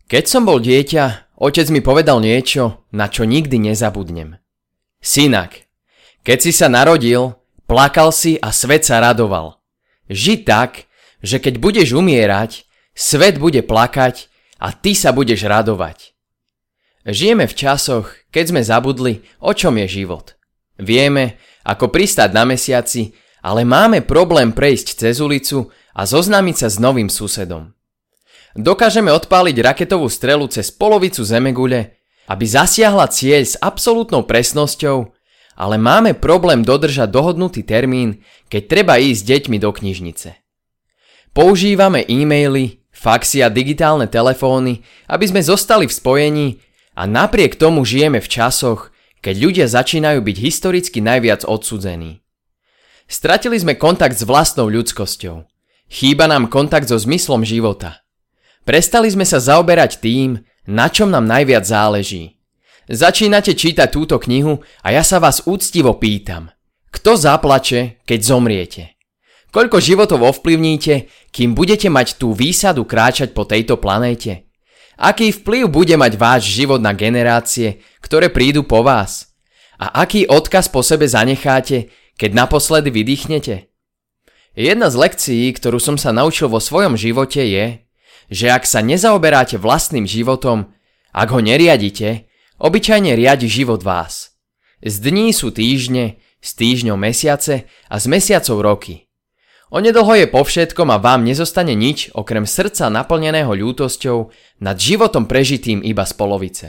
Keď som bol dieťa, otec mi povedal niečo, na čo nikdy nezabudnem. Synak, keď si sa narodil, plakal si a svet sa radoval. Ži tak, že keď budeš umierať, svet bude plakať a ty sa budeš radovať. Žijeme v časoch, keď sme zabudli, o čom je život. Vieme, ako pristáť na mesiaci, ale máme problém prejsť cez ulicu a zoznámiť sa s novým susedom. Dokážeme odpáliť raketovú strelu cez polovicu zemegule, aby zasiahla cieľ s absolútnou presnosťou, ale máme problém dodržať dohodnutý termín, keď treba ísť s deťmi do knižnice. Používame e-maily, faxy a digitálne telefóny, aby sme zostali v spojení a napriek tomu žijeme v časoch, keď ľudia začínajú byť historicky najviac odsudzení. Stratili sme kontakt s vlastnou ľudskosťou. Chýba nám kontakt so zmyslom života. Prestali sme sa zaoberať tým, na čom nám najviac záleží. Začínate čítať túto knihu a ja sa vás úctivo pýtam. Kto zaplače, keď zomriete? Koľko životov ovplyvníte, kým budete mať tú výsadu kráčať po tejto planéte? Aký vplyv bude mať váš život na generácie, ktoré prídu po vás? A aký odkaz po sebe zanecháte, keď naposledy vydýchnete? Jedna z lekcií, ktorú som sa naučil vo svojom živote je, že ak sa nezaoberáte vlastným životom, ak ho neriadite, obyčajne riadi život vás. Z dní sú týždne, z týždňov mesiace a z mesiacov roky. Onedlho je po všetkom a vám nezostane nič okrem srdca naplneného ľútosťou nad životom prežitým iba z polovice.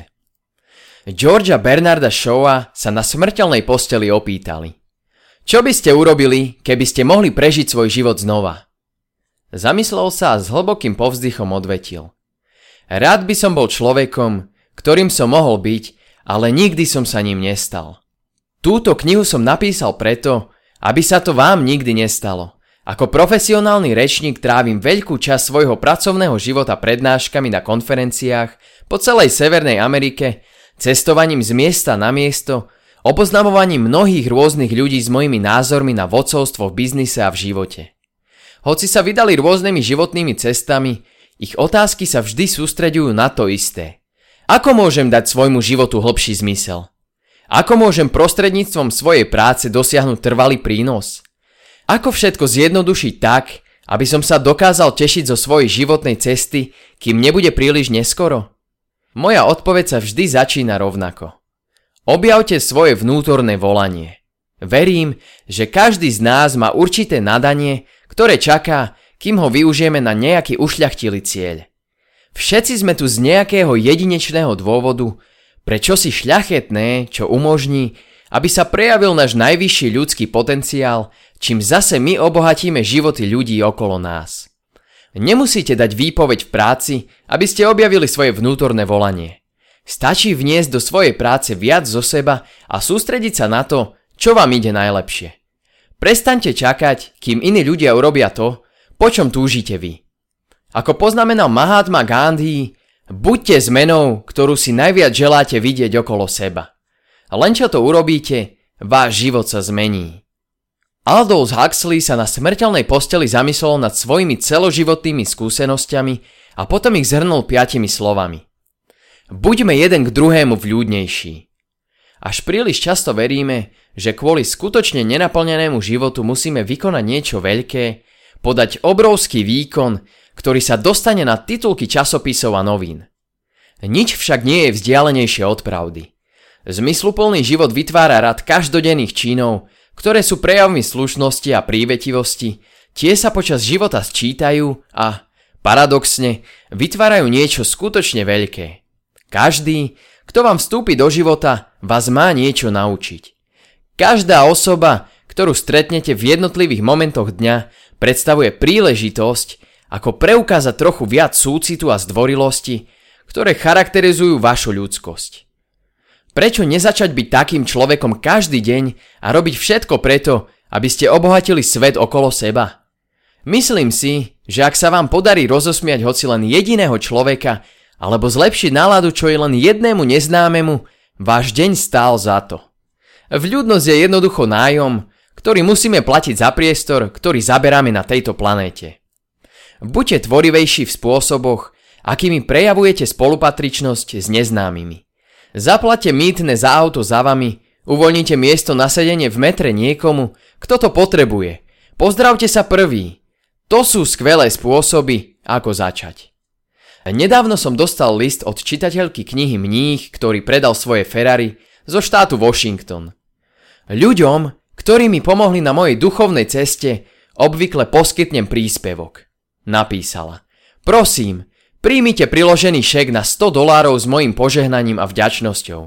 Georgea Bernarda Shawa sa na smrteľnej posteli opýtali: čo by ste urobili, keby ste mohli prežiť svoj život znova? Zamyslel sa a s hlbokým povzdychom odvetil: rád by som bol človekom, ktorým som mohol byť, ale nikdy som sa ním nestal. Túto knihu som napísal preto, aby sa to vám nikdy nestalo. Ako profesionálny rečník trávim veľkú časť svojho pracovného života prednáškami na konferenciách po celej Severnej Amerike, cestovaním z miesta na miesto, oboznamovaním mnohých rôznych ľudí s mojimi názormi na vodcovstvo v biznise a v živote. Hoci sa vydali rôznymi životnými cestami, ich otázky sa vždy sústreďujú na to isté. Ako môžem dať svojmu životu hlbší zmysel? Ako môžem prostredníctvom svojej práce dosiahnuť trvalý prínos? Ako všetko zjednodušiť tak, aby som sa dokázal tešiť zo svojej životnej cesty, kým nebude príliš neskoro? Moja odpoveď sa vždy začína rovnako. Objavte svoje vnútorné volanie. Verím, že každý z nás má určité nadanie, ktoré čaká, kým ho využijeme na nejaký ušľachtilý cieľ. Všetci sme tu z nejakého jedinečného dôvodu, pre čosi šľachetné, čo umožní, aby sa prejavil náš najvyšší ľudský potenciál, čím zase my obohatíme životy ľudí okolo nás. Nemusíte dať výpoveď v práci, aby ste objavili svoje vnútorné volanie. Stačí vniesť do svojej práce viac zo seba a sústrediť sa na to, čo vám ide najlepšie. Prestaňte čakať, kým iní ľudia urobia to, po čom túžite vy. Ako poznamenal Mahatma Gandhi, buďte zmenou, ktorú si najviac želáte vidieť okolo seba. Len čo to urobíte, váš život sa zmení. Aldous Huxley sa na smrteľnej posteli zamyslel nad svojimi celoživotnými skúsenosťami a potom ich zhrnul 5 slovami. Buďme jeden k druhému vľúdnejší. Až príliš často veríme, že kvôli skutočne nenaplnenému životu musíme vykonať niečo veľké, podať obrovský výkon, ktorý sa dostane na titulky časopisov a novín. Nič však nie je vzdialenejšie od pravdy. Zmysluplný život vytvára rad každodenných činov, ktoré sú prejavmi slušnosti a prívetivosti, tie sa počas života sčítajú a, paradoxne, vytvárajú niečo skutočne veľké. Každý, kto vám vstúpi do života, vás má niečo naučiť. Každá osoba, ktorú stretnete v jednotlivých momentoch dňa, predstavuje príležitosť, ako preukázať trochu viac súcitu a zdvorilosti, ktoré charakterizujú vašu ľudskosť. Prečo nezačať byť takým človekom každý deň a robiť všetko preto, aby ste obohatili svet okolo seba? Myslím si, že ak sa vám podarí rozosmiať hoci len jediného človeka alebo zlepšiť náladu čo je len jednému neznámemu, váš deň stál za to. Vľúdnosť je jednoducho nájom, ktorý musíme platiť za priestor, ktorý zaberáme na tejto planéte. Buďte tvorivejší v spôsoboch, akými prejavujete spolupatričnosť s neznámymi. Zaplaťte mýtne za auto za vami, uvoľnite miesto na sedenie v metre niekomu, kto to potrebuje. Pozdravte sa prvý. To sú skvelé spôsoby, ako začať. Nedávno som dostal list od čitateľky knihy Mních, ktorý predal svoje Ferrari zo štátu Washington. Ľuďom, ktorí mi pomohli na mojej duchovnej ceste, obvykle poskytnem príspevok. Napísala: Prosím, príjmite priložený šek na $100 s mojím požehnaním a vďačnosťou.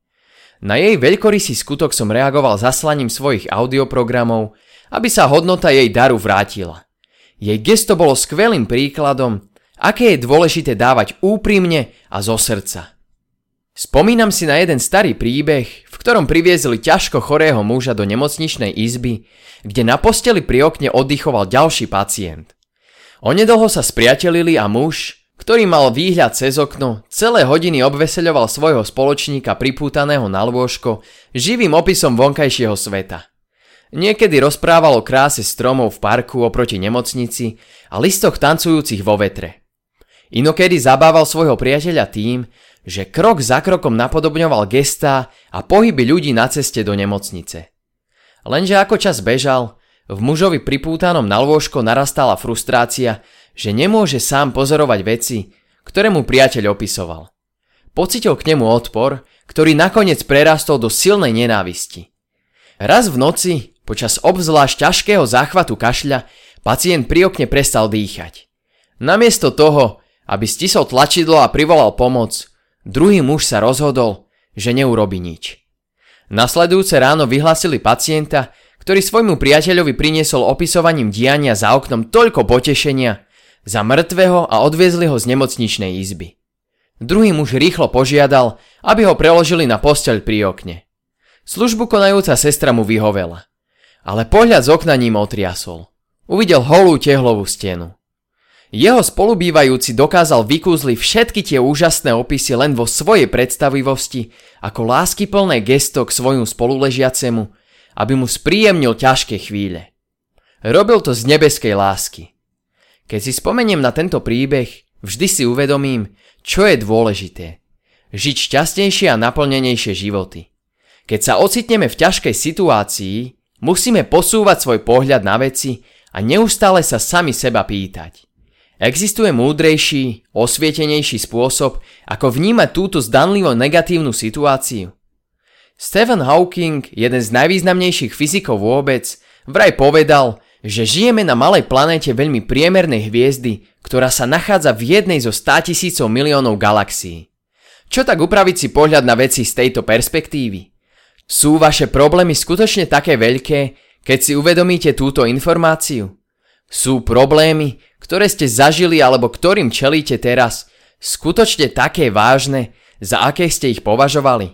Na jej veľkorysý skutok som reagoval zaslaním svojich audioprogramov, aby sa hodnota jej daru vrátila. Jej gesto bolo skvelým príkladom, aké je dôležité dávať úprimne a zo srdca. Spomínam si na jeden starý príbeh, v ktorom priviezli ťažko chorého muža do nemocničnej izby, kde na posteli pri okne oddychoval ďalší pacient. Onedlho sa spriatelili a muž, ktorý mal výhľad cez okno, celé hodiny obveseľoval svojho spoločníka pripútaného na lôžko živým opisom vonkajšieho sveta. Niekedy rozprával o kráse stromov v parku oproti nemocnici a listoch tancujúcich vo vetre. Inokedy zabával svojho priateľa tým, že krok za krokom napodobňoval gestá a pohyby ľudí na ceste do nemocnice. Lenže ako čas bežal, v mužovi pripútanom na lôžko narastala frustrácia, že nemôže sám pozorovať veci, ktoré mu priateľ opisoval. Pocitil k nemu odpor, ktorý nakoniec prerastol do silnej nenávisti. Raz v noci, počas obzvlášť ťažkého záchvatu kašľa, pacient pri okne prestal dýchať. Namiesto toho, aby stisol tlačidlo a privolal pomoc, druhý muž sa rozhodol, že neurobí nič. Nasledujúce ráno vyhlásili pacienta, ktorý svojmu priateľovi priniesol opisovaním diania za oknom toľko potešenia, za mŕtvého a odviezli ho z nemocničnej izby. Druhý muž rýchlo požiadal, aby ho preložili na posteľ pri okne. Službu konajúca sestra mu vyhovela, ale pohľad z okna ním otriasol. Uvidel holú tehlovú stenu. Jeho spolubývajúci dokázal vykúzliť všetky tie úžasné opisy len vo svojej predstavivosti ako láskyplné gesto k svojmu spoluležiacemu, aby mu spríjemnil ťažké chvíle. Robil to z nebeskej lásky. Keď si spomeniem na tento príbeh, vždy si uvedomím, čo je dôležité. Žiť šťastnejšie a naplnenejšie životy. Keď sa ocitneme v ťažkej situácii, musíme posúvať svoj pohľad na veci a neustále sa sami seba pýtať: existuje múdrejší, osvietenejší spôsob, ako vnímať túto zdanlivo negatívnu situáciu? Stephen Hawking, jeden z najvýznamnejších fyzikov vôbec, vraj povedal, že žijeme na malej planéte veľmi priemernej hviezdy, ktorá sa nachádza v jednej zo 100 000 miliónov galaxií. Čo tak upraviť si pohľad na veci z tejto perspektívy? Sú vaše problémy skutočne také veľké, keď si uvedomíte túto informáciu? Sú problémy, ktoré ste zažili alebo ktorým čelíte teraz, skutočne také vážne, za aké ste ich považovali?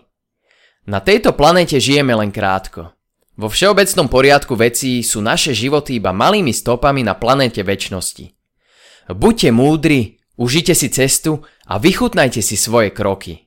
Na tejto planéte žijeme len krátko. Vo všeobecnom poriadku vecí sú naše životy iba malými stopami na planéte večnosti. Buďte múdri, užite si cestu a vychutnajte si svoje kroky.